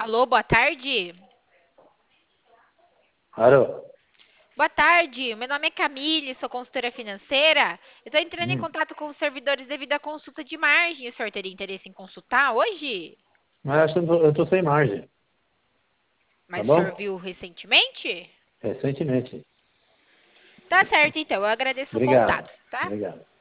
Alô, boa tarde. Alô? Boa tarde, meu nome é Camille, sou consultora financeira. Eu estou entrando em Hum. contato com os servidores devido à consulta de margem. O senhor teria interesse em consultar hoje? Mas acho que eu tô sem margem, tá Mas o senhor bom? viu recentemente? Recentemente. Tá certo, então. Eu agradeço o Obrigado. contato, tá? Obrigado.